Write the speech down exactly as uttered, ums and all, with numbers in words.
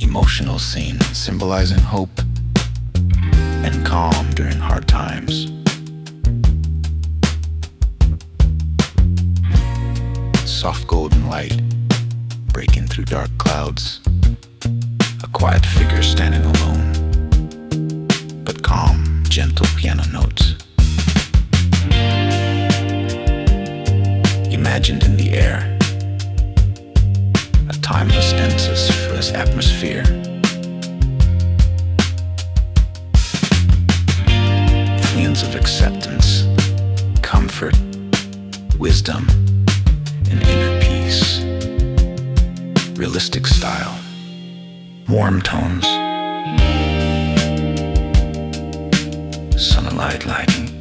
emotional scene symbolizing hope and calm during hard times. Soft golden light breaking through dark clouds. A quiet figure standing alone, but calm, gentle piano notes. Imagined in the air, a timeless, senseless atmosphere. Feelings of acceptance, comfort, wisdom, and inner peace. Realistic style, warm tones, sunlight lighting